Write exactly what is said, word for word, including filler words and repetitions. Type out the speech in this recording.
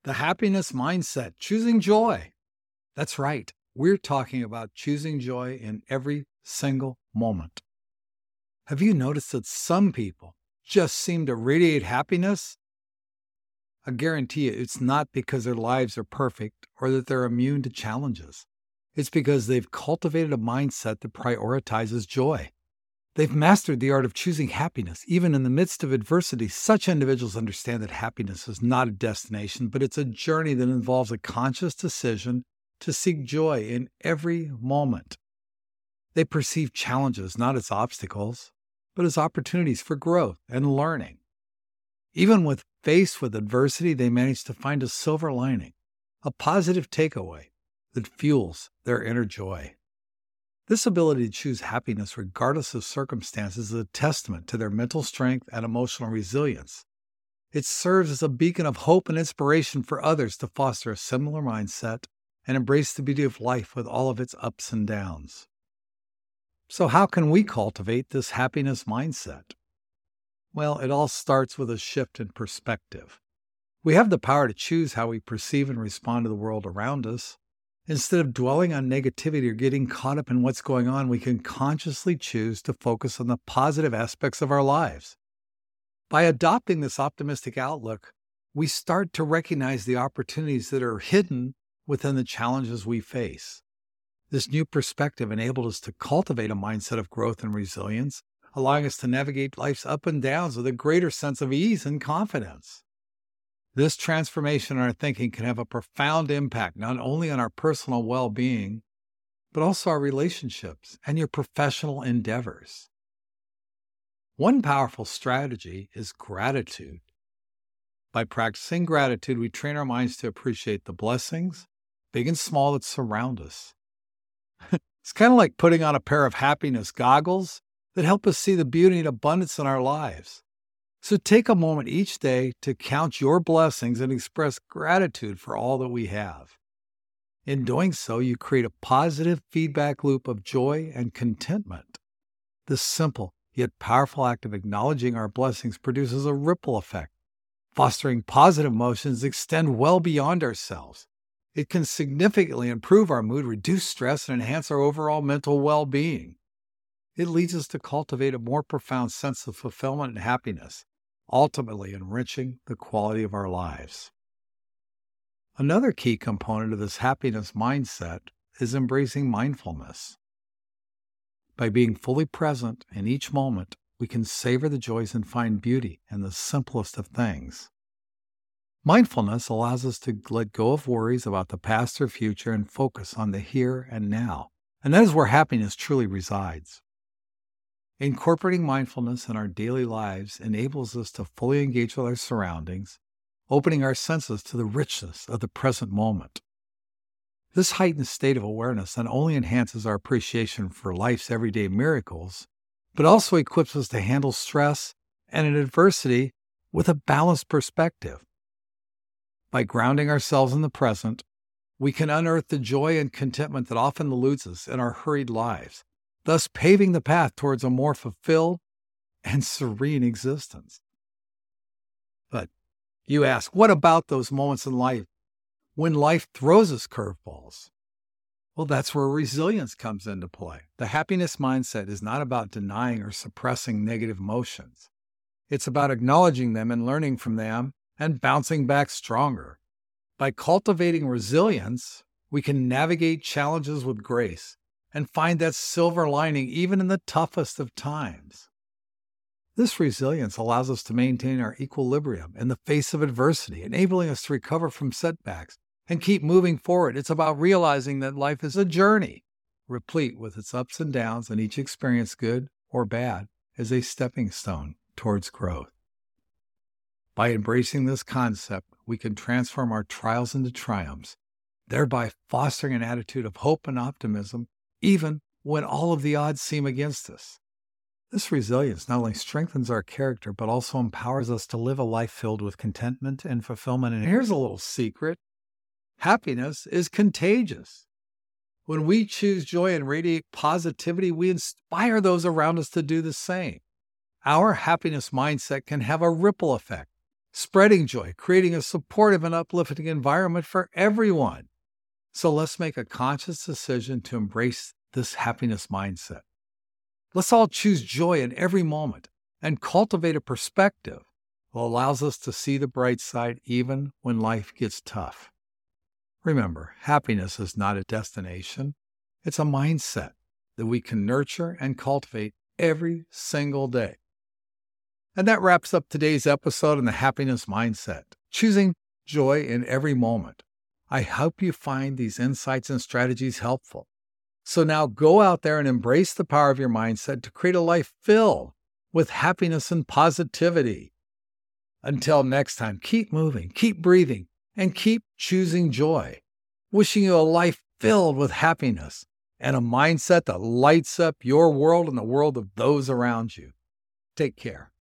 The happiness mindset, choosing joy. That's right. We're talking about choosing joy in every single moment. Have you noticed that some people just seem to radiate happiness? I guarantee you it's not because their lives are perfect or that they're immune to challenges. It's because they've cultivated a mindset that prioritizes joy. They've mastered the art of choosing happiness, even in the midst of adversity. Such individuals understand that happiness is not a destination, but it's a journey that involves a conscious decision to seek joy in every moment. They perceive challenges not as obstacles, but as opportunities for growth and learning. Even when faced with adversity, they manage to find a silver lining, a positive takeaway that fuels their inner joy. This ability to choose happiness regardless of circumstances is a testament to their mental strength and emotional resilience. It serves as a beacon of hope and inspiration for others to foster a similar mindset and embrace the beauty of life with all of its ups and downs. So how can we cultivate this happiness mindset? Well, it all starts with a shift in perspective. We have the power to choose how we perceive and respond to the world around us. Instead of dwelling on negativity or getting caught up in what's going on, we can consciously choose to focus on the positive aspects of our lives. By adopting this optimistic outlook, we start to recognize the opportunities that are hidden within the challenges we face. This new perspective enabled us to cultivate a mindset of growth and resilience, allowing us to navigate life's up and downs with a greater sense of ease and confidence. This transformation in our thinking can have a profound impact not only on our personal well-being, but also our relationships and your professional endeavors. One powerful strategy is gratitude. By practicing gratitude, we train our minds to appreciate the blessings, big and small, that surround us. It's kind of like putting on a pair of happiness goggles that help us see the beauty and abundance in our lives. So take a moment each day to count your blessings and express gratitude for all that we have. In doing so, you create a positive feedback loop of joy and contentment. This simple yet powerful act of acknowledging our blessings produces a ripple effect, fostering positive emotions that extend well beyond ourselves. It can significantly improve our mood, reduce stress, and enhance our overall mental well-being. It leads us to cultivate a more profound sense of fulfillment and happiness, ultimately enriching the quality of our lives. Another key component of this happiness mindset is embracing mindfulness. By being fully present in each moment, we can savor the joys and find beauty in the simplest of things. Mindfulness allows us to let go of worries about the past or future and focus on the here and now, and that is where happiness truly resides. Incorporating mindfulness in our daily lives enables us to fully engage with our surroundings, opening our senses to the richness of the present moment. This heightened state of awareness not only enhances our appreciation for life's everyday miracles, but also equips us to handle stress and adversity with a balanced perspective. By grounding ourselves in the present, we can unearth the joy and contentment that often eludes us in our hurried lives, thus paving the path towards a more fulfilled and serene existence. But you ask, what about those moments in life when life throws us curveballs? Well, that's where resilience comes into play. The happiness mindset is not about denying or suppressing negative emotions. It's about acknowledging them and learning from them and bouncing back stronger. By cultivating resilience, we can navigate challenges with grace and find that silver lining even in the toughest of times. This resilience allows us to maintain our equilibrium in the face of adversity, enabling us to recover from setbacks and keep moving forward. It's about realizing that life is a journey, replete with its ups and downs, and each experience, good or bad, is a stepping stone towards growth. By embracing this concept, we can transform our trials into triumphs, thereby fostering an attitude of hope and optimism, even when all of the odds seem against us. This resilience not only strengthens our character, but also empowers us to live a life filled with contentment and fulfillment. And here's a little secret. Happiness is contagious. When we choose joy and radiate positivity, we inspire those around us to do the same. Our happiness mindset can have a ripple effect, spreading joy, creating a supportive and uplifting environment for everyone. So let's make a conscious decision to embrace this happiness mindset. Let's all choose joy in every moment and cultivate a perspective that allows us to see the bright side even when life gets tough. Remember, happiness is not a destination. It's a mindset that we can nurture and cultivate every single day. And that wraps up today's episode on the happiness mindset, choosing joy in every moment. I hope you find these insights and strategies helpful. So now go out there and embrace the power of your mindset to create a life filled with happiness and positivity. Until next time, keep moving, keep breathing, and keep choosing joy. Wishing you a life filled with happiness and a mindset that lights up your world and the world of those around you. Take care.